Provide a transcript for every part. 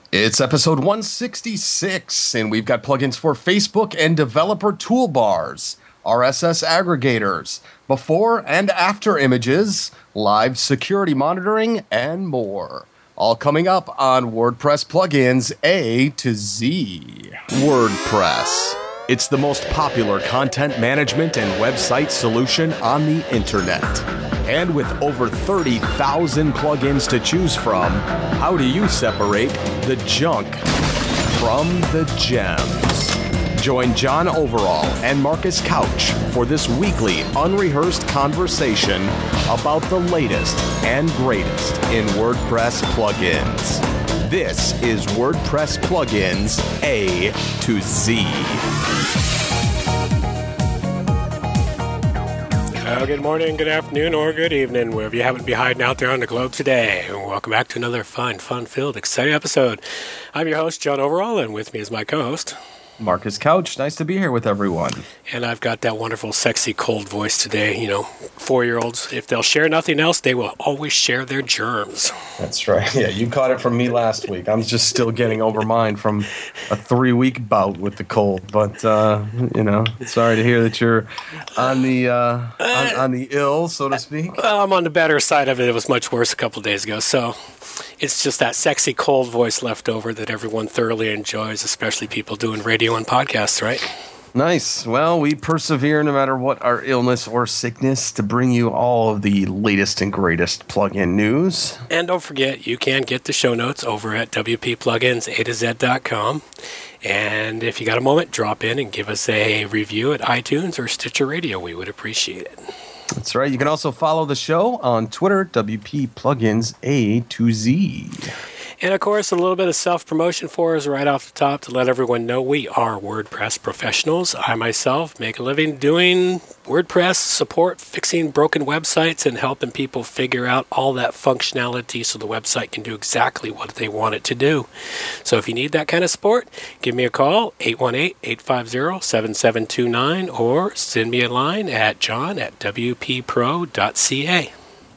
It's episode 166, and we've got plugins for Facebook and developer toolbars, RSS aggregators, before and after images, live security monitoring, and more. All coming up on WordPress Plugins A to Z. WordPress. It's the most popular content management and website solution on the internet. And with over 30,000 plugins to choose from, how do you separate the junk from the gems? Join John Overall and Marcus Couch for this weekly unrehearsed conversation about the latest and greatest in WordPress plugins. This is WordPress Plugins A to Z. Good morning, good afternoon, or good evening, wherever you happen to be hiding out there on the globe today. And welcome back to another fun-filled, exciting episode. I'm your host, John Overall, and with me is my co-host, Marcus Couch. Nice to be here with everyone. And I've got that wonderful, sexy, cold voice today. You know, 4-year-olds, if they'll share nothing else, they will always share their germs. That's right. Yeah, you caught it from me last week. I'm just still getting over mine from a 3-week bout with the cold. But, you know, sorry to hear that you're on the on the ill, so to speak. Well, I'm on the better side of it. It was much worse a couple of days ago, so it's just that sexy, cold voice left over that everyone thoroughly enjoys, especially people doing radio and podcasts, right? Nice. Well, we persevere no matter what our illness or sickness to bring you all of the latest and greatest plugin news. And don't forget, you can get the show notes over at wppluginsa2z.com. And if you got a moment, drop in and give us a review at iTunes or Stitcher Radio. We would appreciate it. That's right. You can also follow the show on Twitter, WP Plugins A to Z. And, of course, a little bit of self-promotion for us right off the top to let everyone know we are WordPress professionals. I myself make a living doing WordPress support, fixing broken websites, and helping people figure out all that functionality so the website can do exactly what they want it to do. So if you need that kind of support, give me a call, 818-850-7729, or send me a line at john@wppro.ca.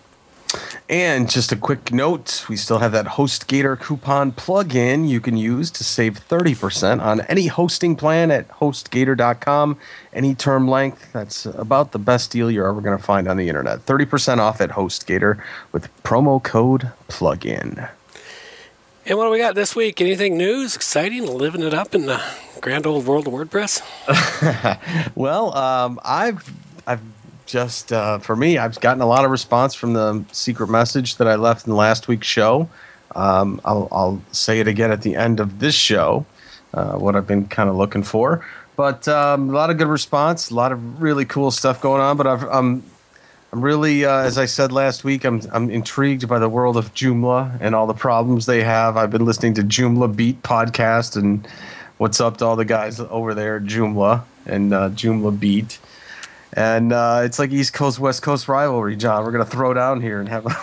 And just a quick note, we still have that HostGator coupon plugin you can use to save 30% on any hosting plan at HostGator.com. Any term length, that's about the best deal you're ever going to find on the internet. 30% off at HostGator with promo code plugin. And what do we got this week? Anything news, exciting, living it up in the grand old world of WordPress? Well, I've just, for me, I've gotten a lot of response from the secret message that I left in last week's show. I'll say it again at the end of this show, what I've been kind of looking for. But a lot of good response, a lot of really cool stuff going on. But I'm really, as I said last week, I'm intrigued by the world of Joomla and all the problems they have. I've been listening to Joomla Beat podcast, and what's up to all the guys over there at Joomla and Joomla Beat. And it's like East Coast, West Coast rivalry, John. We're going to throw down here and have a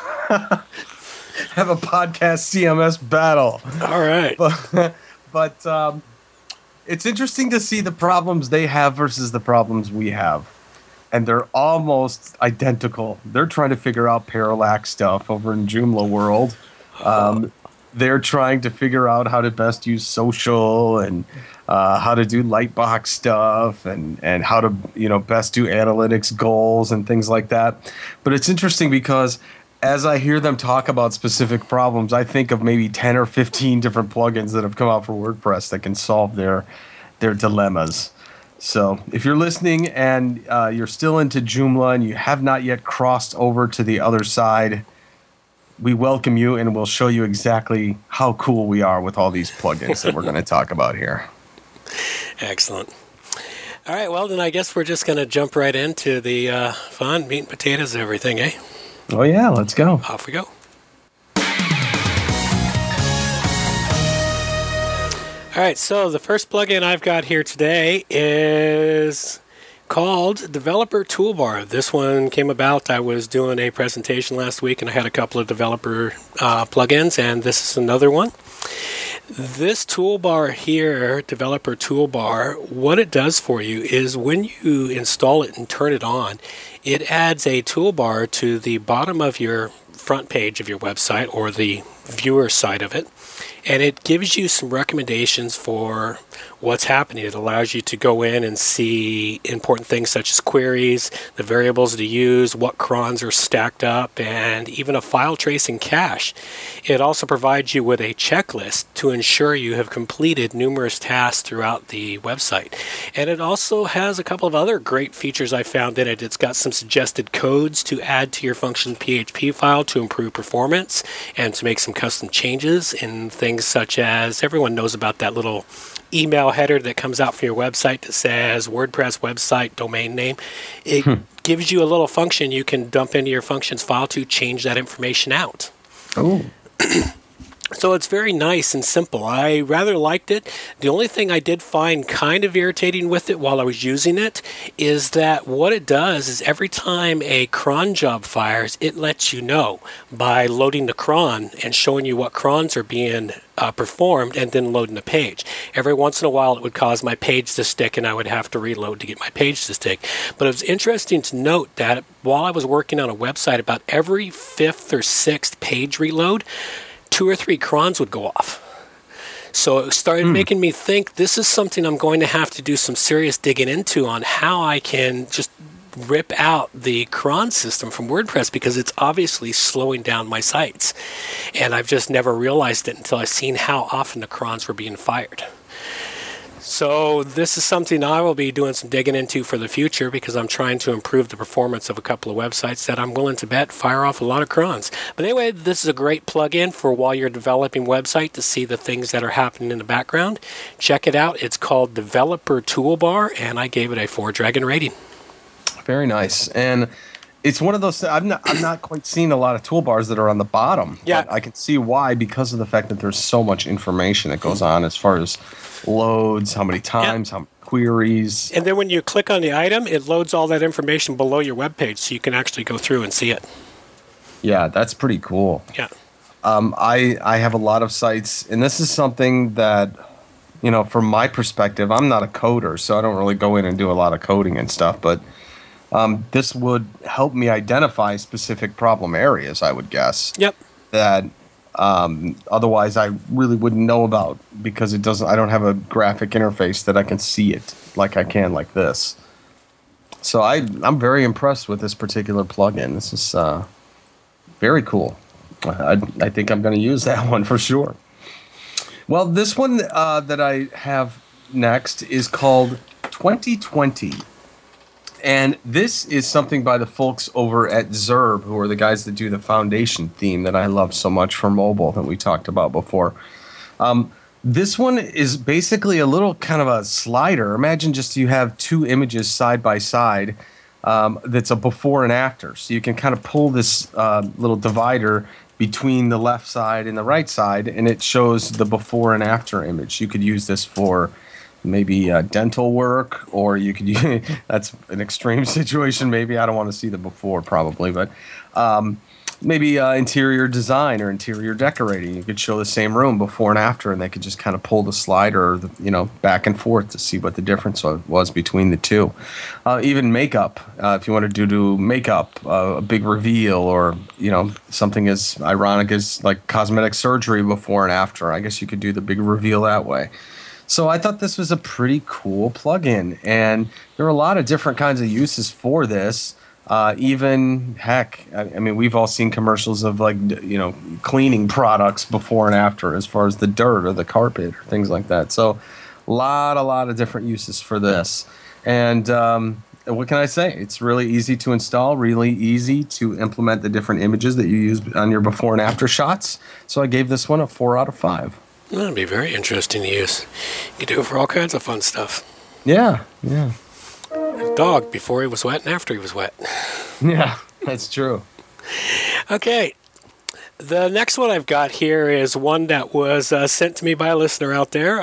have a podcast CMS battle. All right. But it's interesting to see the problems they have versus the problems we have. And they're almost identical. They're trying to figure out parallax stuff over in Joomla world. They're trying to figure out how to best use social and how to do Lightbox stuff and how to best do analytics goals and things like that. But it's interesting because as I hear them talk about specific problems, I think of maybe 10 or 15 different plugins that have come out for WordPress that can solve their dilemmas. So if you're listening and you're still into Joomla and you have not yet crossed over to the other side, we welcome you, and we'll show you exactly how cool we are with all these plugins that we're going to talk about here. Excellent. All right, well, then I guess we're just going to jump right into the fun meat and potatoes and everything, eh? Oh, yeah, let's go. Off we go. All right, so the first plugin I've got here today is called Developer Toolbar. This one came about, I was doing a presentation last week and I had a couple of developer plugins, and this is another one. This toolbar here, Developer Toolbar, what it does for you is when you install it and turn it on, it adds a toolbar to the bottom of your front page of your website or the viewer side of it. And it gives you some recommendations for what's happening. It allows you to go in and see important things such as queries, the variables to use, what crons are stacked up, and even a file tracing cache. It also provides you with a checklist to ensure you have completed numerous tasks throughout the website. And it also has a couple of other great features I found in it. It's got some suggested codes to add to your function PHP file to improve performance and to make some custom changes in things such as, everyone knows about that little email header that comes out from your website that says WordPress website domain name. It gives you a little function you can dump into your functions file to change that information out. Oh. So it's very nice and simple. I rather liked it. The only thing I did find kind of irritating with it while I was using it is that what it does is every time a cron job fires, it lets you know by loading the cron and showing you what crons are being performed and then loading the page. Every once in a while it would cause my page to stick and I would have to reload to get my page to stick. But it was interesting to note that while I was working on a website, about every 5th or 6th page reload, 2 or 3 crons would go off. So it started making me think this is something I'm going to have to do some serious digging into on how I can just rip out the cron system from WordPress, because it's obviously slowing down my sites. And I've just never realized it until I've seen how often the crons were being fired. So this is something I will be doing some digging into for the future, because I'm trying to improve the performance of a couple of websites that I'm willing to bet fire off a lot of crons. But anyway, this is a great plug-in for while you're developing a website to see the things that are happening in the background. Check it out. It's called Developer Toolbar, and I gave it a 4-dragon rating. Very nice. And it's one of those, I've not quite seen a lot of toolbars that are on the bottom. Yeah. But I can see why, because of the fact that there's so much information that goes on as far as loads, how many times, how many queries. And then when you click on the item, it loads all that information below your web page, so you can actually go through and see it. Yeah, that's pretty cool. Yeah. I have a lot of sites, and this is something that, you know, from my perspective, I'm not a coder, so I don't really go in and do a lot of coding and stuff, but this would help me identify specific problem areas, I would guess. Yep. That otherwise I really wouldn't know about, because I don't have a graphic interface that I can see it like I can like this. So I'm very impressed with this particular plugin. This is very cool. I think I'm going to use that one for sure. Well, this one that I have next is called 2020. And this is something by the folks over at Zurb, who are the guys that do the foundation theme that I love so much for mobile that we talked about before. This one is basically a little kind of a slider. Imagine just you have 2 images side by side that's a before and after. So you can kind of pull this little divider between the left side and the right side, and it shows the before and after image. You could use this for maybe dental work, or you could use, that's an extreme situation maybe. I don't want to see the before probably, but maybe interior design or interior decorating. You could show the same room before and after, and they could just kind of pull the slider, back and forth to see what the difference was between the two. Even makeup, if you want to do makeup, a big reveal, or something as ironic as like cosmetic surgery before and after. I guess you could do the big reveal that way. So I thought this was a pretty cool plugin, and there are a lot of different kinds of uses for this. Even heck, I mean, we've all seen commercials of cleaning products before and after, as far as the dirt or the carpet or things like that. So a lot of different uses for this. And what can I say? It's really easy to install, really easy to implement the different images that you use on your before and after shots. So I gave this one a 4 out of 5. That'd be very interesting to use. You can do it for all kinds of fun stuff. Yeah. Dog before he was wet and after he was wet. Yeah, that's true. Okay. The next one I've got here is one that was sent to me by a listener out there.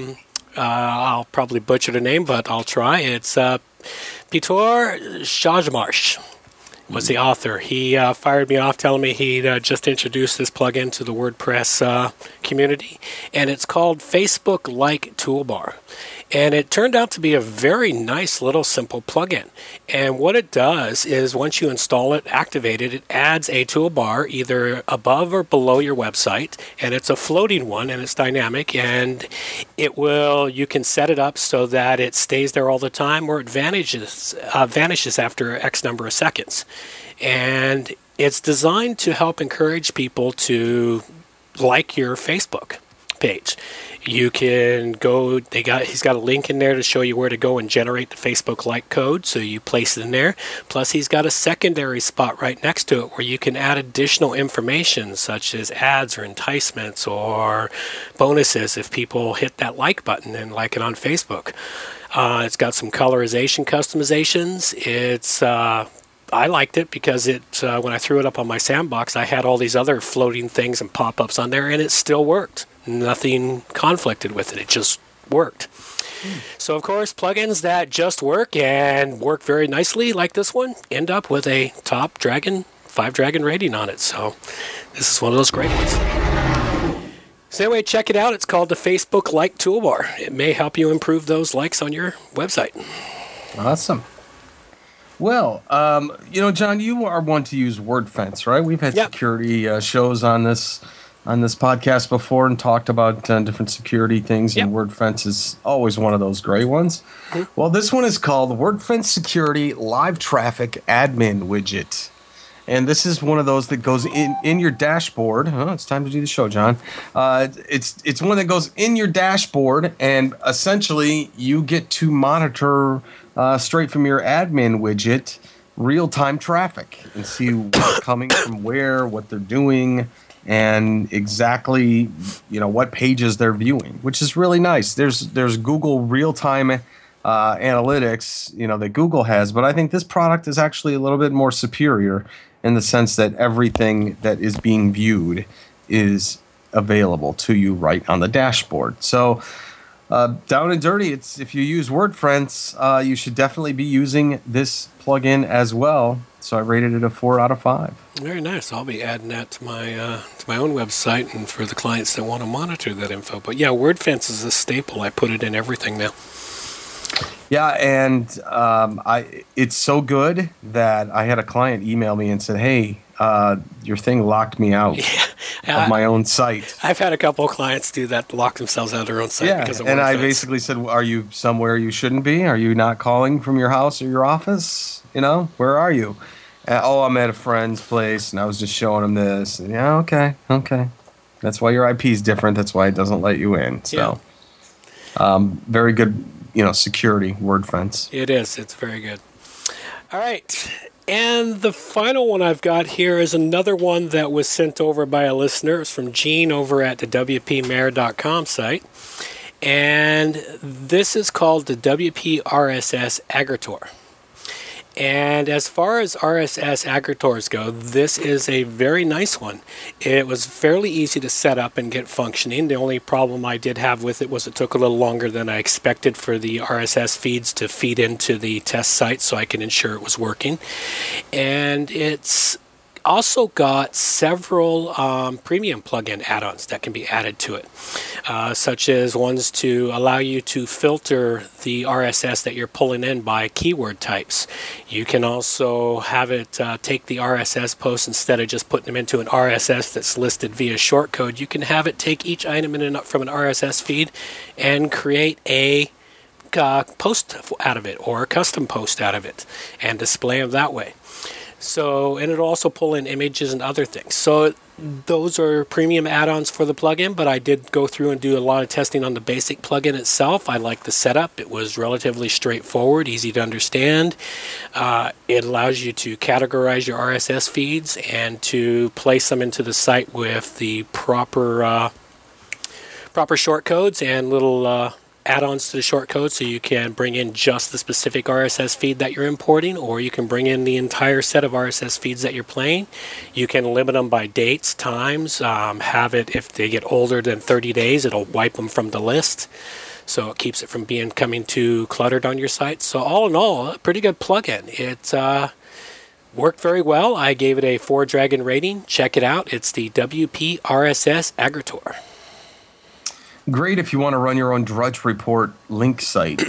I'll probably butcher the name, but I'll try. It's Piotr Shajmarsh was the author. He fired me off telling me he'd just introduced this plugin to the WordPress community, and it's called Facebook Like Toolbar. And it turned out to be a very nice little simple plugin. And what it does is once you install it, activate it, it adds a toolbar either above or below your website. And it's a floating one and it's dynamic. And you can set it up so that it stays there all the time or it vanishes after X number of seconds. And it's designed to help encourage people to like your Facebook page. You can go, he's got a link in there to show you where to go and generate the Facebook like code, so you place it in there. Plus he's got a secondary spot right next to it where you can add additional information such as ads or enticements or bonuses if people hit that like button and like it on Facebook. It's got some colorization customizations. I liked it because when I threw it up on my sandbox, I had all these other floating things and pop-ups on there, and it still worked. Nothing conflicted with it. It just worked. So, of course, plugins that just work and work very nicely, like this one, end up with a top 5-dragon rating on it. So, this is one of those great ones. So, anyway, check it out. It's called the Facebook Like Toolbar. It may help you improve those likes on your website. Awesome. Well, John, you are one to use WordFence, right? We've had security shows on this podcast before and talked about different security things, and WordFence is always one of those great ones. Mm-hmm. Well, this one is called WordFence Security Live Traffic Admin Widget. And this is one of those that goes in your dashboard. Oh, it's time to do the show, John. It's one that goes in your dashboard, and essentially you get to monitor straight from your admin widget real-time traffic and see what's coming from where, what they're doing, and exactly what pages they're viewing, which is really nice. There's Google real-time analytics, that Google has, but I think this product is actually a little bit more superior in the sense that everything that is being viewed is available to you right on the dashboard. So down and dirty, if you use WordFence, you should definitely be using this plugin as well. So I rated it a 4 out of 5. Very nice. I'll be adding that to my own website and for the clients that want to monitor that info. But yeah, WordFence is a staple. I put it in everything now. Yeah, and it's so good that I had a client email me and said, "Hey, your thing locked me out of my own site." I've had a couple of clients do that, lock themselves out of their own site because of WordFence. And I basically said, "Are you somewhere you shouldn't be? Are you not calling from your house or your office? Where are you?" I'm at a friend's place, and I was just showing him this. And, okay. That's why your IP is different. That's why it doesn't let you in. So, very good. Security WordFence. It is. It's very good. All right. And the final one I've got here is another one that was sent over by a listener. It's from Gene over at the WPMayor.com site. And this is called the WP RSS Aggregator. And as far as RSS aggregators go, this is a very nice one. It was fairly easy to set up and get functioning. The only problem I did have with it was it took a little longer than I expected for the RSS feeds to feed into the test site so I can ensure it was working. And it's also got several premium plugin add-ons that can be added to it, such as ones to allow you to filter the RSS that you're pulling in by keyword types. You can also have it take the RSS posts instead of just putting them into an RSS that's listed via shortcode. You can have it take each item from an RSS feed and create a post out of it or a custom post out of it and display them that way. So, and it'll also pull in images and other things. So those are premium add-ons for the plugin, but I did go through and do a lot of testing on the basic plugin itself. I like the setup. It was relatively straightforward, easy to understand. It allows you to categorize your RSS feeds and to place them into the site with the proper shortcodes and little add-ons to the shortcode, so you can bring in just the specific RSS feed that you're importing, or you can bring in the entire set of RSS feeds that you're playing. You can limit them by dates, times, have it, if they get older than 30 days, it'll wipe them from the list, so it keeps it from becoming too cluttered on your site. So all in all, a pretty good plugin. It worked very well. I gave it a 4-dragon rating. Check it out. It's the WP RSS Aggregator. Great if you want to run your own Drudge Report link site.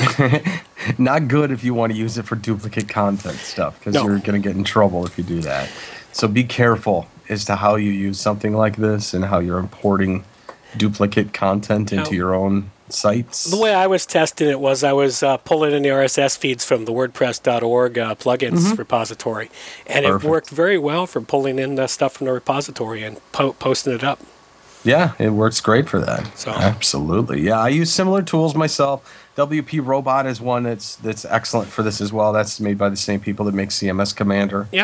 Not good if you want to use it for duplicate content stuff, because you're going to get in trouble if you do that. So be careful as to how you use something like this and how you're importing duplicate content into your own sites. The way I was testing it was I was pulling in the RSS feeds from the WordPress.org plugins repository, and Perfect. It worked very well for pulling in the stuff from the repository and posting it up. Yeah, it works great for that. So. Absolutely. Yeah, I use similar tools myself. WP Robot is one that's excellent for this as well. That's made by the same people that make CMS Commander. Yep.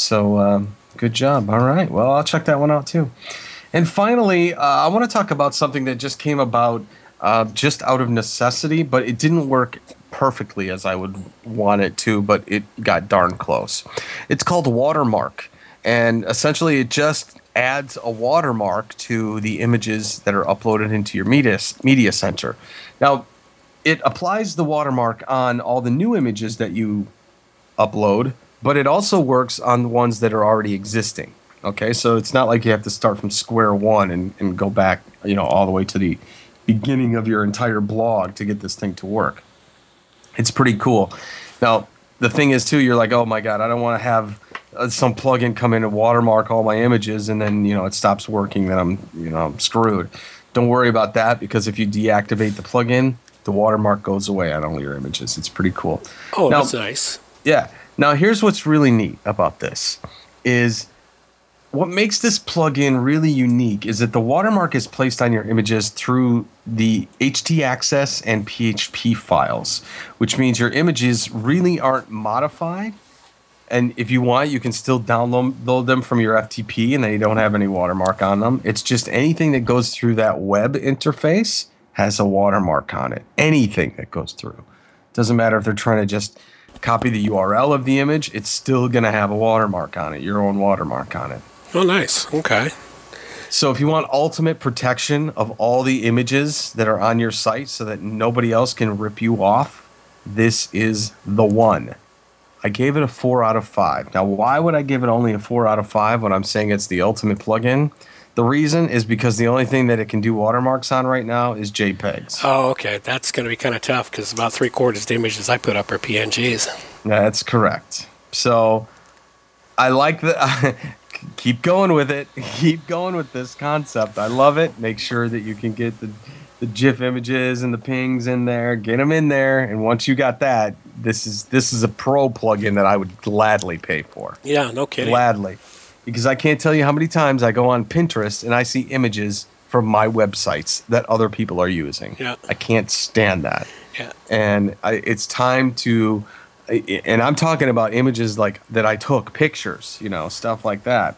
So good job. All right. Well, I'll check that one out too. And finally, I want to talk about something that just came about just out of necessity, but it didn't work perfectly as I would want it to, but it got darn close. It's called Watermark. And essentially it just adds a watermark to the images that are uploaded into your media center. Now, it applies the watermark on all the new images that you upload, but it also works on the ones that are already existing. Okay, so it's not like you have to start from square one and go back, all the way to the beginning of your entire blog to get this thing to work. It's pretty cool. Now, the thing is, too, you're like, oh, my God, I don't want to have some plugin come in and watermark all my images, and then it stops working. Then I'm screwed. Don't worry about that, because if you deactivate the plugin, the watermark goes away on all your images. It's pretty cool. Oh, now, that's nice. Yeah. Now here's what's really neat about this is what makes this plugin really unique is that the watermark is placed on your images through the htaccess and PHP files, which means your images really aren't modified. And if you want, you can still download them from your FTP, and they don't have any watermark on them. It's just anything that goes through that web interface has a watermark on it. Anything that goes through. Doesn't matter if they're trying to just copy the URL of the image, it's still going to have a watermark on it, your own watermark on it. Oh, nice. Okay. So if you want ultimate protection of all the images that are on your site so that nobody else can rip you off, this is the one. I gave it a 4 out of 5. Now, why would I give it only a 4 out of 5 when I'm saying it's the ultimate plugin? The reason is because the only thing that it can do watermarks on right now is JPEGs. Oh, okay. That's going to be kind of tough because about 3/4 of the images I put up are PNGs. That's correct. So I like the... keep going with it. Keep going with this concept. I love it. Make sure that you can get the GIF images and the pings in there. Get them in there. And once you got that, this is a pro plugin that I would gladly pay for. Yeah, no kidding. Gladly. Because I can't tell you how many times I go on Pinterest and I see images from my websites that other people are using. Yeah. I can't stand that. Yeah. And it's time to, and I'm talking about images like that I took, pictures, stuff like that.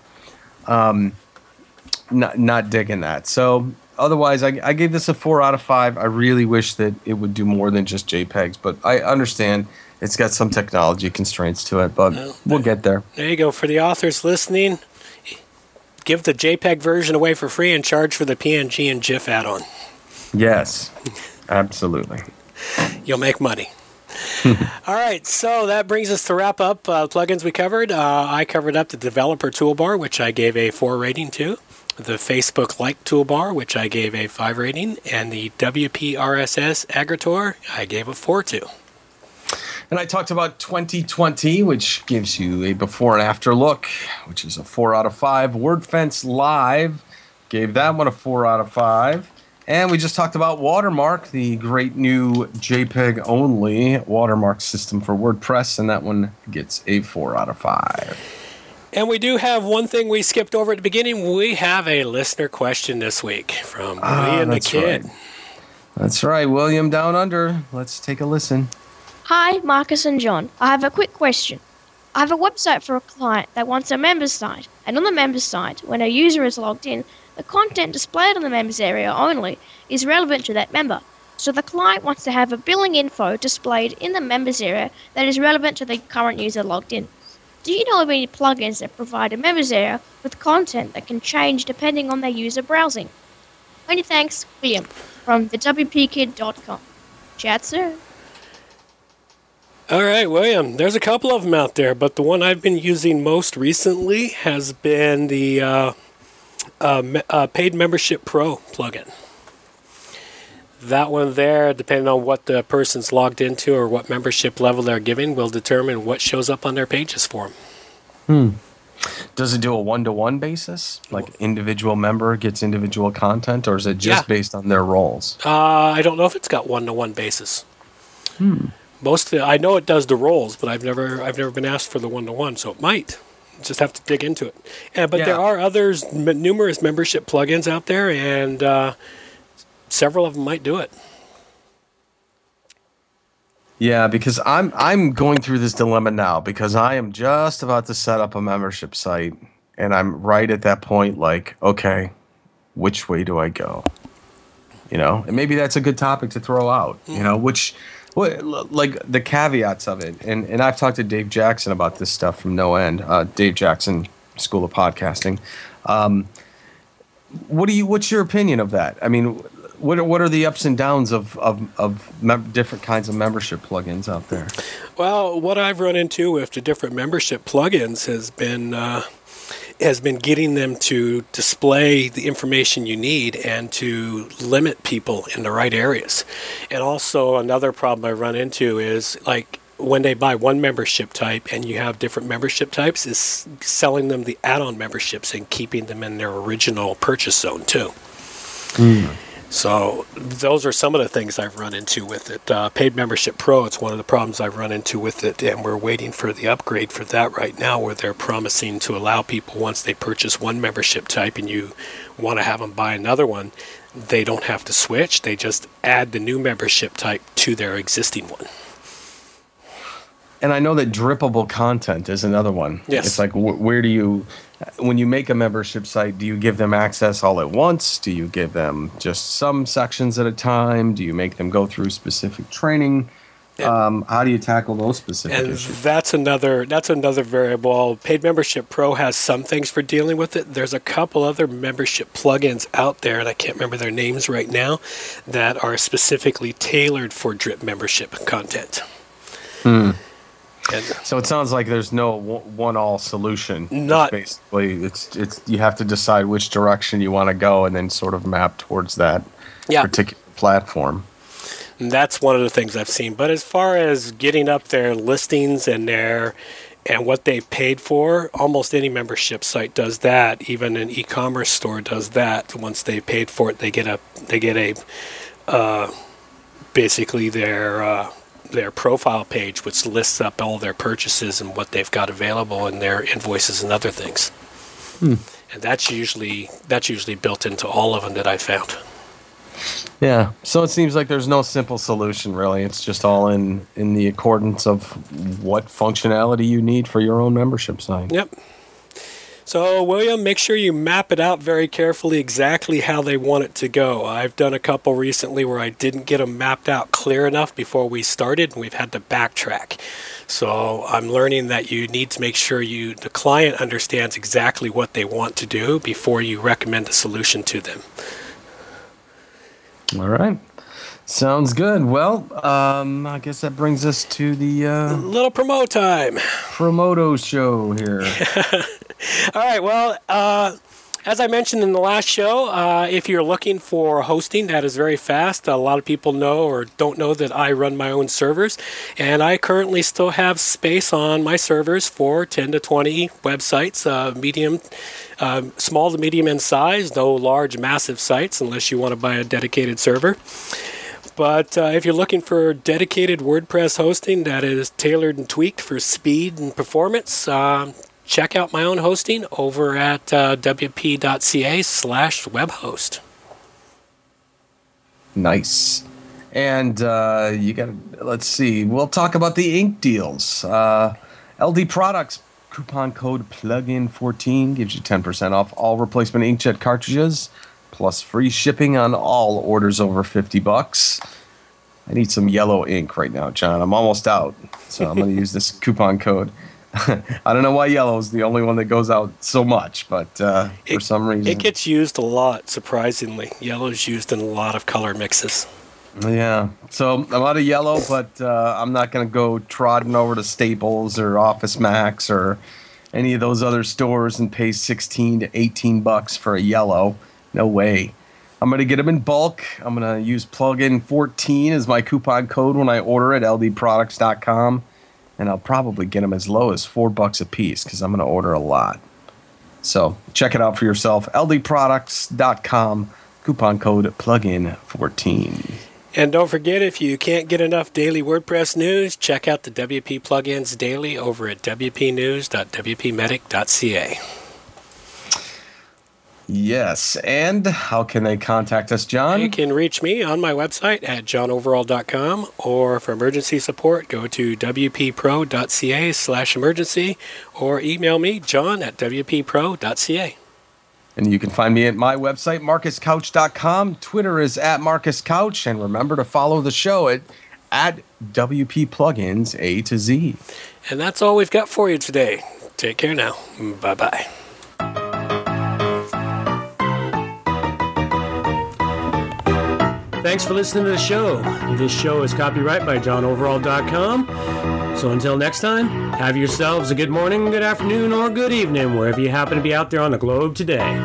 Not digging that. So otherwise, I gave this a 4 out of 5. I really wish that it would do more than just JPEGs, but I understand it's got some technology constraints to it, but we'll get there. There you go. For the authors listening, give the JPEG version away for free and charge for the PNG and GIF add-on. Yes, absolutely. You'll make money. All right, so that brings us to wrap up plugins we covered. I covered up the Developer Toolbar, which I gave a 4 rating to. The Facebook Like Toolbar, which I gave a 5 rating. And the WP RSS Aggregator, I gave a 4 to. And I talked about 2020, which gives you a before and after look, which is a 4 out of 5. WordFence Live, gave that one a 4 out of 5. And we just talked about Watermark, the great new JPEG-only watermark system for WordPress, and that one gets a 4 out of 5. And we do have one thing we skipped over at the beginning. We have a listener question this week from William the Kid. Right. That's right, William Down Under. Let's take a listen. Hi, Marcus and John. I have a quick question. I have a website for a client that wants a members site, and on the members site, when a user is logged in, the content displayed on the members area only is relevant to that member. So the client wants to have a billing info displayed in the members area that is relevant to the current user logged in. Do you know of any plugins that provide a members area with content that can change depending on their user browsing? Many thanks, William, from thewpkid.com. Chat soon. All right, William, there's a couple of them out there, but the one I've been using most recently has been the Paid Membership Pro plugin. That one there, depending on what the person's logged into or what membership level they're giving, will determine what shows up on their pages for them. Does it do a one-to-one basis? Like individual member gets individual content, or is it just based on their roles? I don't know if it's got one-to-one basis. I know it does the roles, but I've never been asked for the one-to-one, so it might. Just have to dig into it. But there are numerous membership plugins out there, and several of them might do it. Yeah, because I'm going through this dilemma now because I am just about to set up a membership site, and I'm right at that point, like, okay, which way do I go? And maybe that's a good topic to throw out. Like the caveats of it, and I've talked to Dave Jackson about this stuff from no end. Dave Jackson, School of Podcasting. What's your opinion of that? I mean, what are the ups and downs of different kinds of membership plugins out there? Well, what I've run into with the different membership plugins has been getting them to display the information you need and to limit people in the right areas. And also another problem I run into is like when they buy one membership type and you have different membership types, is selling them the add-on memberships and keeping them in their original purchase zone too. So those are some of the things I've run into with it. Paid Membership Pro, it's one of the problems I've run into with it, and we're waiting for the upgrade for that right now, where they're promising to allow people, once they purchase one membership type and you want to have them buy another one, they don't have to switch. They just add the new membership type to their existing one. And I know that drippable content is another one. Yes. It's like, where do you, when you make a membership site, do you give them access all at once? Do you give them just some sections at a time? Do you make them go through specific training? How do you tackle those specific issues? That's another variable. Paid Membership Pro has some things for dealing with it. There's a couple other membership plugins out there, and I can't remember their names right now, that are specifically tailored for drip membership content. So it sounds like there's no one-all solution. Not basically, it's you have to decide which direction you want to go, and then sort of map towards that particular platform. And that's one of the things I've seen. But as far as getting up their listings and what they've paid for, almost any membership site does that. Even an e-commerce store does that. Once they've paid for it, they get basically their profile page, which lists up all their purchases and what they've got available and their invoices and other things. And that's usually built into all of them that I found. Yeah, so it seems like there's no simple solution, really. It's just all in the accordance of what functionality you need for your own membership site. Yep. So, William, make sure you map it out very carefully exactly how they want it to go. I've done a couple recently where I didn't get them mapped out clear enough before we started, and we've had to backtrack. So I'm learning that you need to make sure the client understands exactly what they want to do before you recommend a solution to them. All right. Sounds good. Well, I guess that brings us to the little promo time. Promoto show here. All right. Well, as I mentioned in the last show, if you're looking for hosting that is very fast, a lot of people know or don't know that I run my own servers, and I currently still have space on my servers for 10 to 20 websites, small to medium in size, no large, massive sites unless you want to buy a dedicated server. But if you're looking for dedicated WordPress hosting that is tailored and tweaked for speed and performance, check out my own hosting over at wp.ca/webhost. Nice. And let's see, we'll talk about the ink deals. LD Products coupon code plugin14 gives you 10% off all replacement inkjet cartridges, plus free shipping on all orders over $50. I need some yellow ink right now, John. I'm almost out, so I'm going to use this coupon code. I don't know why yellow is the only one that goes out so much, but for some reason... It gets used a lot, surprisingly. Yellow is used in a lot of color mixes. Yeah, so I'm out of yellow, but I'm not going to go trotting over to Staples or Office Max or any of those other stores and pay $16 to $18 for a yellow. No way. I'm going to get them in bulk. I'm going to use plugin 14 as my coupon code when I order at ldproducts.com. And I'll probably get them as low as $4 a piece because I'm going to order a lot. So check it out for yourself. ldproducts.com, coupon code plugin 14. And don't forget, if you can't get enough daily WordPress news, check out the WP Plugins Daily over at wpnews.wpmedic.ca. Yes, and how can they contact us, John? You can reach me on my website at johnoverall.com, or for emergency support, go to wppro.ca/emergency, or email me, john@wppro.ca. And you can find me at my website, marcuscouch.com. Twitter is at marcuscouch, and remember to follow the show at WP Plugins A to Z. And that's all we've got for you today. Take care now. Bye-bye. Thanks for listening to the show. This show is copyright by johnoverall.com. So until next time, have yourselves a good morning, good afternoon, or good evening, wherever you happen to be out there on the globe today.